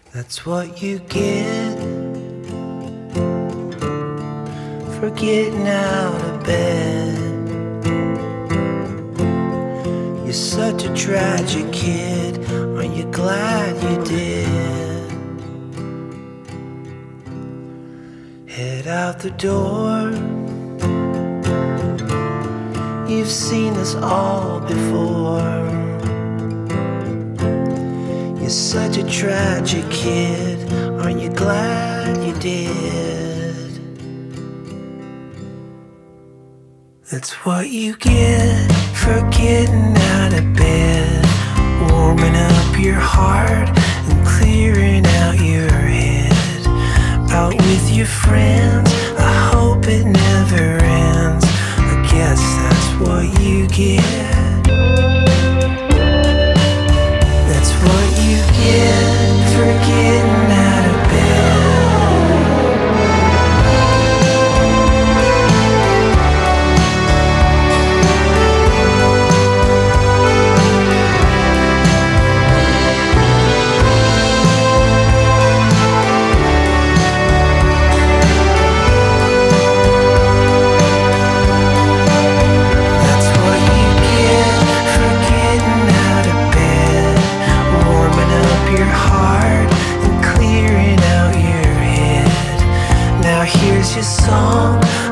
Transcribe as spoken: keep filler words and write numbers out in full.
That's what you get for getting out of bed. You're such a tragic kid, aren't you glad you did? Head out the door. You've seen this all before. You're such a tragic kid, aren't you glad you did? That's what you get for getting out of bed, warming up your heart and clearing out your head. Out with your friends, I hope it never ends. I guess that's what you get. That's what you get for getting out of bed. Here's your song.